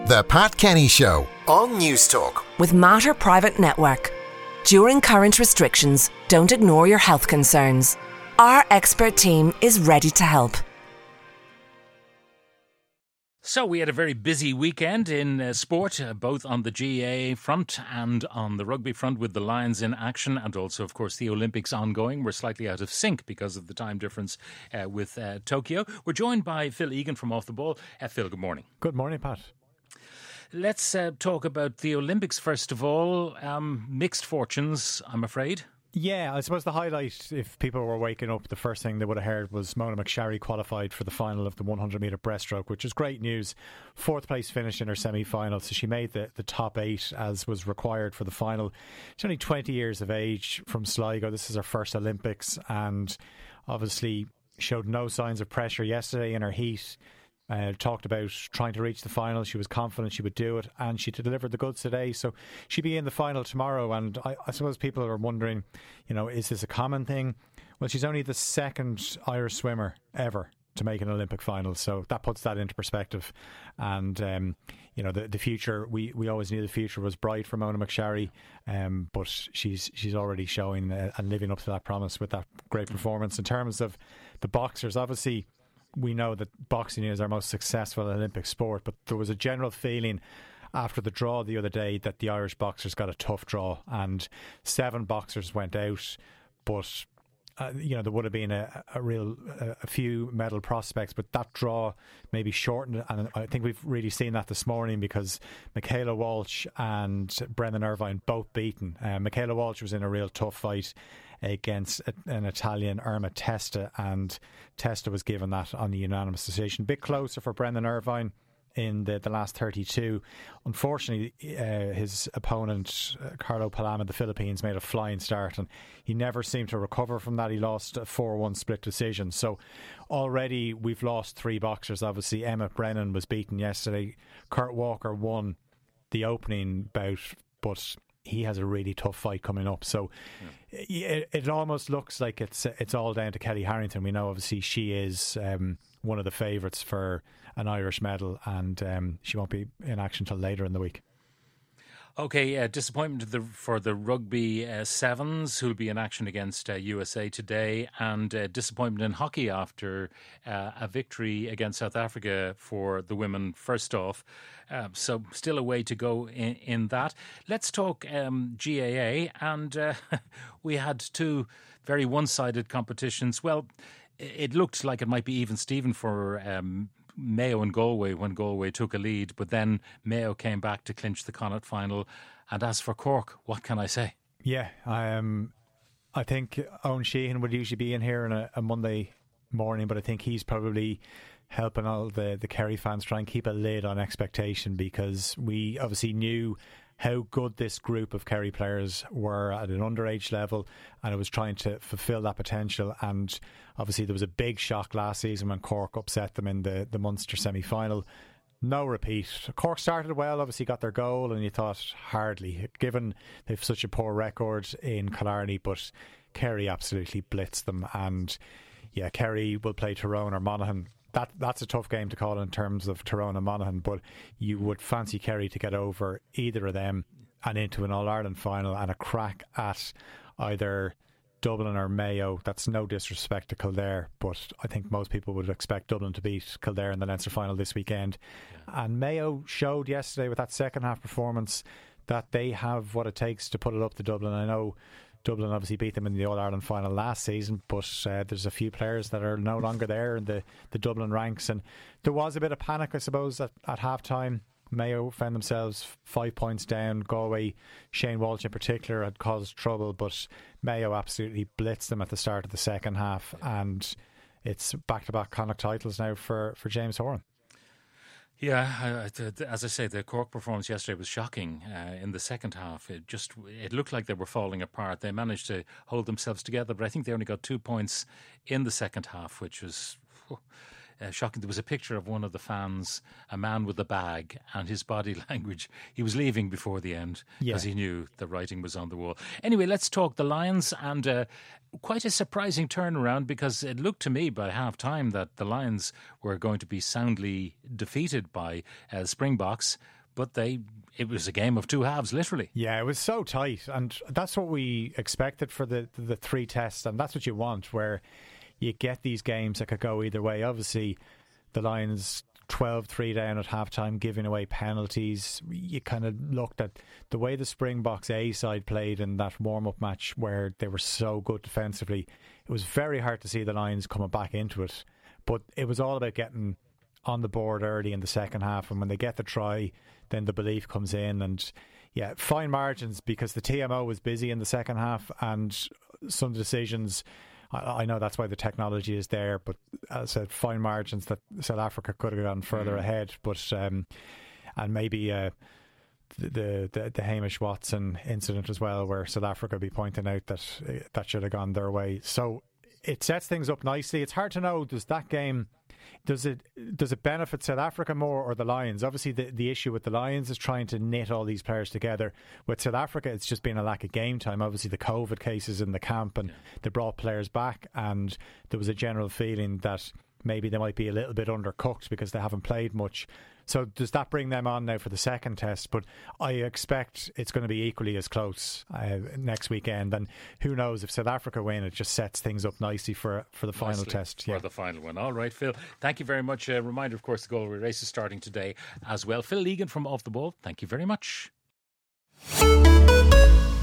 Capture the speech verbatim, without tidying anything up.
The Pat Kenny Show on News Talk. With Mater Private Network. During current restrictions, don't ignore your health concerns. Our expert team is ready to help. So we had a very busy weekend in uh, sport, uh, both on the G A A front and on the rugby front, with the Lions in action, and also, of course, the Olympics ongoing. We're slightly out of sync because of the time difference uh, with uh, Tokyo. We're joined by Phil Egan from Off the Ball. Uh, Phil, good morning. Good morning, Pat. Let's uh, talk about the Olympics first of all. Um, mixed fortunes, I'm afraid. Yeah, I suppose the highlight, if people were waking up, the first thing they would have heard was Mona McSharry qualified for the final of the one hundred metre breaststroke, which is great news. Fourth place finish in her semi-final, so she made the, the top eight as was required for the final. She's only twenty years of age, from Sligo. This is her first Olympics, and obviously showed no signs of pressure yesterday in her heat. Uh, talked about trying to reach the final. She was confident she would do it, and she delivered the goods today. So she'll be in the final tomorrow. And I, I suppose people are wondering, you know, is this a common thing? Well, she's only the second Irish swimmer ever to make an Olympic final, so that puts that into perspective. And um, you know, the the future, we, we always knew the future was bright for Mona McSharry, um, but she's she's already showing uh, and living up to that promise with that great performance. In terms of the boxers, obviously, we know that boxing is our most successful Olympic sport, but there was a general feeling after the draw the other day that the Irish boxers got a tough draw, and seven boxers went out, but uh, you know, there would have been a, a real a, a few medal prospects, but that draw maybe shortened, and I think we've really seen that this morning because Michaela Walsh and Brendan Irvine both beaten. Uh, Michaela Walsh was in a real tough fight against an Italian, Irma Testa, and Testa was given that on the unanimous decision. A bit closer for Brendan Irvine in the, the last thirty-two. Unfortunately, uh, his opponent, uh, Carlo Palama, the Philippines, made a flying start, and he never seemed to recover from that. He lost a four one split decision. So already we've lost three boxers. Obviously, Emmett Brennan was beaten yesterday. Kurt Walker won the opening bout, but he has a really tough fight coming up. So yeah. it, it almost looks like it's it's all down to Kelly Harrington. We know obviously she is um, one of the favourites for an Irish medal, and um, she won't be in action till later in the week. Okay, uh, disappointment the, for the rugby uh, sevens, who'll be in action against uh, U S A today, and uh, disappointment in hockey after uh, a victory against South Africa for the women first off. Uh, so still a way to go in, in that. Let's talk um, G A A, and uh, we had two very one-sided competitions. Well, it looked like it might be even Steven for um, Mayo and Galway when Galway took a lead, but then Mayo came back to clinch the Connacht final. And as for Cork, what can I say? Yeah, um, I think Owen Sheehan would usually be in here on a, a Monday morning, but I think he's probably helping all the, the Kerry fans try and keep a lid on expectation, because we obviously knew how good this group of Kerry players were at an underage level, and it was trying to fulfil that potential. And obviously there was a big shock last season when Cork upset them in the, the Munster semi-final. No repeat. Cork started well, obviously got their goal, and you thought hardly, given they've such a poor record in Killarney, but Kerry absolutely blitzed them. And yeah, Kerry will play Tyrone or Monaghan. That that's a tough game to call in terms of Tyrone and Monaghan, but you would fancy Kerry to get over either of them and into an All-Ireland final and a crack at either Dublin or Mayo. That's no disrespect to Kildare, but I think most people would expect Dublin to beat Kildare in the Leinster final this weekend. Yeah. And Mayo showed yesterday with that second half performance that they have what it takes to put it up to Dublin. I know Dublin obviously beat them in the All-Ireland final last season, but uh, there's a few players that are no longer there in the, the Dublin ranks, and there was a bit of panic, I suppose, at, at half-time. Mayo found themselves five points down. Galway, Shane Walsh in particular, had caused trouble, but Mayo absolutely blitzed them at the start of the second half, and it's back-to-back Connacht titles now for, for James Horan. Yeah, as I say, the Cork performance yesterday was shocking. Uh, in the second half, it just it looked like they were falling apart. They managed to hold themselves together, but I think they only got two points in the second half, which was uh, shocking. There was a picture of one of the fans, a man with a bag, and his body language. He was leaving before the end because yeah. he knew the writing was on the wall. Anyway, let's talk the Lions, and uh, quite a surprising turnaround, because it looked to me by half time that the Lions were going to be soundly defeated by uh, Springboks, but they it was a game of two halves, literally. Yeah, it was so tight, and that's what we expected for the the three tests, and that's what you want, where you get these games that could go either way. Obviously, the Lions twelve three down at halftime, giving away penalties. You kind of looked at the way the Springboks A side played in that warm-up match, where they were so good defensively. It was very hard to see the Lions coming back into it, but it was all about getting on the board early in the second half, and when they get the try, then the belief comes in. And yeah, fine margins, because the T M O was busy in the second half, and some decisions, I, I know that's why the technology is there, but as I said, fine margins that South Africa could have gone further mm. ahead. But um, and maybe uh, the, the the Hamish Watson incident as well, where South Africa will be pointing out that uh, that should have gone their way. So it sets things up nicely. It's hard to know, does that game, does it does it benefit South Africa more or the Lions? Obviously the, the issue with the Lions is trying to knit all these players together. With South Africa, it's just been a lack of game time. Obviously the COVID cases in the camp, and they brought players back, and there was a general feeling that maybe they might be a little bit undercooked because they haven't played much. So does that bring them on now for the second test? But I expect it's going to be equally as close uh, next weekend. And who knows, if South Africa win, it just sets things up nicely for for the final nicely test. For yeah. the final one. All right, Phil. Thank you very much. A reminder, of course, the Galway race is starting today as well. Phil Egan from Off the Ball, thank you very much.